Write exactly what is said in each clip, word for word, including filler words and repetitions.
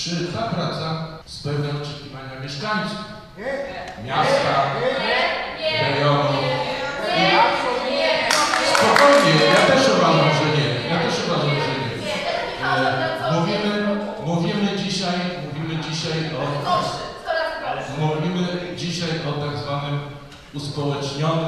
Czy ta praca spełnia oczekiwania mieszkańców miasta, rejonu? Spokojnie, ja też uważam, że nie. Ja też uważam, że nie. E, mówimy, mówimy dzisiaj, mówimy dzisiaj o, mówimy dzisiaj o tak zwanym uspołecznionym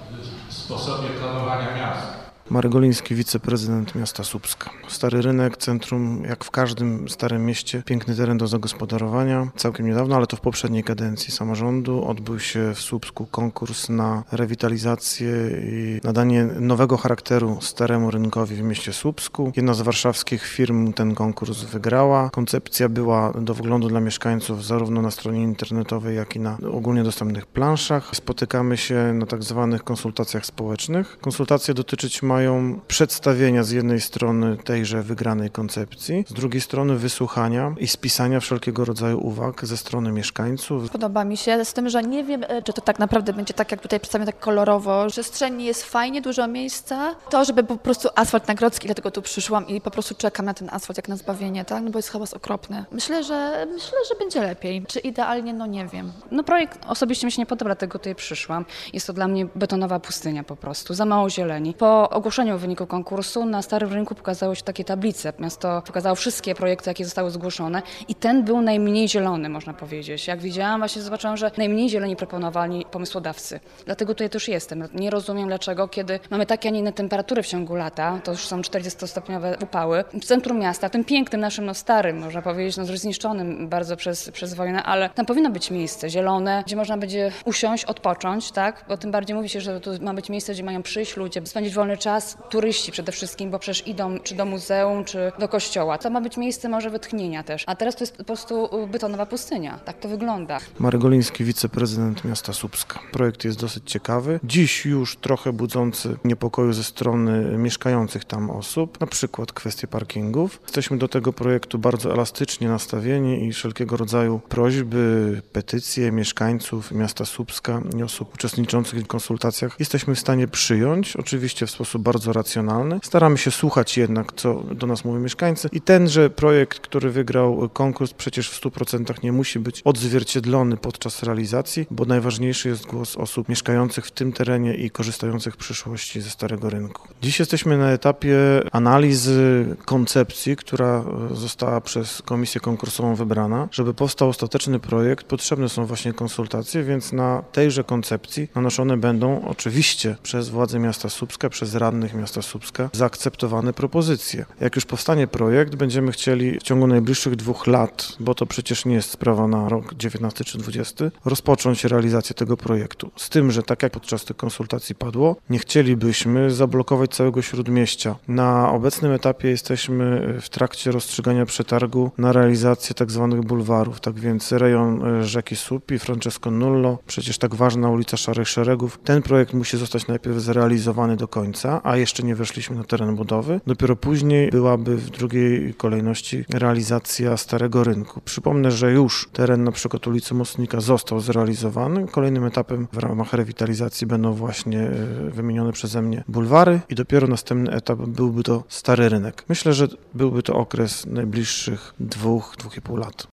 sposobie planowania miasta. Marek Goliński, wiceprezydent miasta Słupska. Stary Rynek, centrum, jak w każdym starym mieście, piękny teren do zagospodarowania. Całkiem niedawno, ale to w poprzedniej kadencji samorządu, odbył się w Słupsku konkurs na rewitalizację i nadanie nowego charakteru staremu rynkowi w mieście Słupsku. Jedna z warszawskich firm ten konkurs wygrała. Koncepcja była do wglądu dla mieszkańców zarówno na stronie internetowej, jak i na ogólnie dostępnych planszach. Spotykamy się na tak zwanych konsultacjach społecznych. Konsultacje dotyczyć mają mają przedstawienia z jednej strony tejże wygranej koncepcji, z drugiej strony wysłuchania i spisania wszelkiego rodzaju uwag ze strony mieszkańców. Podoba mi się, z tym, że nie wiem, czy to tak naprawdę będzie tak, jak tutaj przedstawiam, tak kolorowo. Przestrzennie jest fajnie, dużo miejsca. To, żeby po prostu asfalt na Grodzkiej, dlatego tu przyszłam i po prostu czekam na ten asfalt jak na zbawienie, tak? No bo jest hałas okropny. Myślę, że myślę, że będzie lepiej. Czy idealnie? No nie wiem. No projekt osobiście mi się nie podoba, dlatego tutaj przyszłam. Jest to dla mnie betonowa pustynia po prostu, za mało zieleni. Po ogłoszeniu wyniku konkursu na Starym Rynku pokazały się takie tablice. Miasto pokazało wszystkie projekty, jakie zostały zgłoszone i ten był najmniej zielony, można powiedzieć. Jak widziałam, właśnie zobaczyłam, że najmniej zieleni proponowali pomysłodawcy. Dlatego tutaj też jestem. Nie rozumiem dlaczego, kiedy mamy takie, a nie inne temperatury w ciągu lata, to już są czterdziestostopniowe upały, w centrum miasta, tym pięknym naszym, no starym, można powiedzieć, no zniszczonym bardzo przez, przez wojnę, ale tam powinno być miejsce zielone, gdzie można będzie usiąść, odpocząć, tak? Bo tym bardziej mówi się, że tu ma być miejsce, gdzie mają przyjść ludzie, spędzić wolny czas, turyści przede wszystkim, bo przecież idą czy do muzeum, czy do kościoła. To ma być miejsce może wytchnienia też. A teraz to jest po prostu betonowa pustynia. Tak to wygląda. Marek Goliński, wiceprezydent miasta Słupska. Projekt jest dosyć ciekawy. Dziś już trochę budzący niepokoju ze strony mieszkających tam osób, na przykład kwestie parkingów. Jesteśmy do tego projektu bardzo elastycznie nastawieni i wszelkiego rodzaju prośby, petycje mieszkańców miasta Słupska i osób uczestniczących w konsultacjach jesteśmy w stanie przyjąć, oczywiście w sposób bardzo racjonalny. Staramy się słuchać jednak, co do nas mówią mieszkańcy i tenże projekt, który wygrał konkurs, przecież w stu procentach nie musi być odzwierciedlony podczas realizacji, bo najważniejszy jest głos osób mieszkających w tym terenie i korzystających w przyszłości ze Starego Rynku. Dziś jesteśmy na etapie analizy koncepcji, która została przez komisję konkursową wybrana. Żeby powstał ostateczny projekt, potrzebne są właśnie konsultacje, więc na tejże koncepcji nanoszone będą oczywiście przez władze miasta Słupska, przez radnych miasta Słupska zaakceptowane propozycje. Jak już powstanie projekt, będziemy chcieli w ciągu najbliższych dwóch lat, bo to przecież nie jest sprawa na rok dziewiętnasty czy dwudziesty, rozpocząć realizację tego projektu. Z tym, że tak jak podczas tych konsultacji padło, nie chcielibyśmy zablokować całego Śródmieścia. Na obecnym etapie jesteśmy w trakcie rozstrzygania przetargu na realizację tak zwanych bulwarów. Tak więc rejon rzeki Słup i Francesco Nullo, przecież tak ważna ulica Szarych Szeregów, ten projekt musi zostać najpierw zrealizowany do końca, a jeszcze nie weszliśmy na teren budowy. Dopiero później byłaby w drugiej kolejności realizacja Starego Rynku. Przypomnę, że już teren na przykład ulicy Mostnika został zrealizowany. Kolejnym etapem w ramach rewitalizacji będą właśnie wymienione przeze mnie bulwary i dopiero następny etap byłby to Stary Rynek. Myślę, że byłby to okres najbliższych dwóch, dwóch i pół lat.